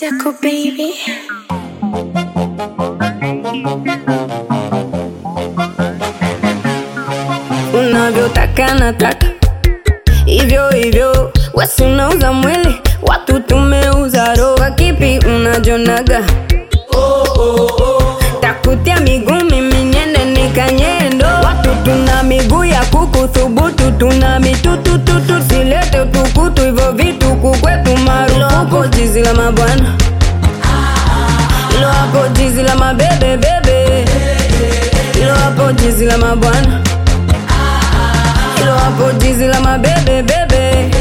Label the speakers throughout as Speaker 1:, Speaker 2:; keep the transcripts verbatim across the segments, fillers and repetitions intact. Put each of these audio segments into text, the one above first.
Speaker 1: Seko baby. Unavyotaka nataka hivyo hivyo, wasi unauza mwili, watu tumeuza roho. Kipi unajonaga? Oh, oh, oh. Takutia miguu mimi niende nikanyendo. Watu tuna miguu ya kuku thubutu, tuna mitutu tutu. Silete utukutu hivyo vitu kukwetu marufuku. Jizi la mabwana, ilo hapo jizi la mabebe bebe, ilo hapo jizi la mabwana, ilo hapo jizi la mabebe bebe.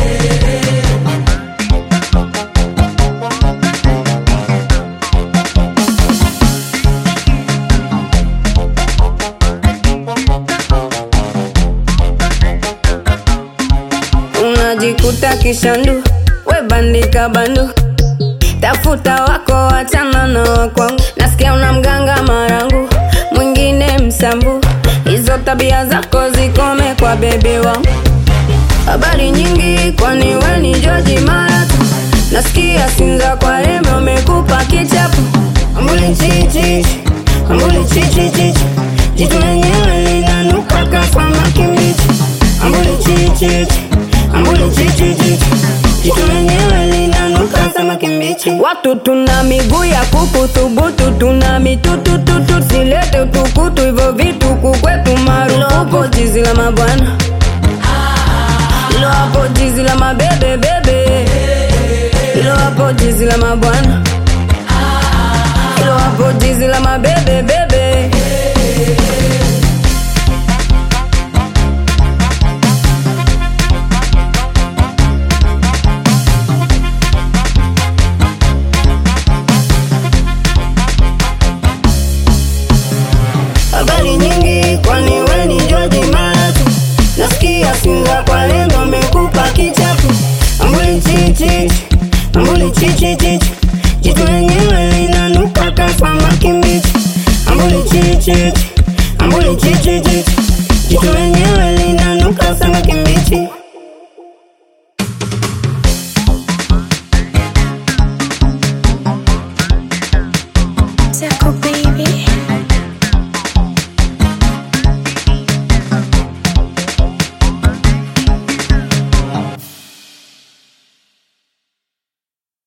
Speaker 1: Unajikuta kishandu, we bandika bandu, tafuta wako wachana na wakwangu. Nasikia una mganga marangu, mwingine msambu. Hizo tabia zako zikome kwa bebe wangu. Habari nyingi kwani we ni George Maratu. Nasikia Sinza kwa rembe umekupa kichapu. Ambuli chichi, ambuli chichi chichi, jitu lenyewe linanuka kama kimbichi. Ambuli chichi, ambuli chichi chichi, jitu lenyewe linanuka kama kimbichi. Watu tuna miguu ya kuku thubutu, tuna mitutu tutu. Silete utukutu hivyo vitu kukwetu marufuku. Jizi la mabwana, ilo hapo jizi la mabebe bebe, ilo hapo jizi la mabwana, ilo hapo jizi la mabebe bebe. Habari nyingi kwani we ni George Maratu. Nasikia Sinza kwa rembe umekupa kichapu. Ambuli chichi, ambuli chichi chichi, jitu lenyewe linanuka kama kimbichi. Ambuli chichi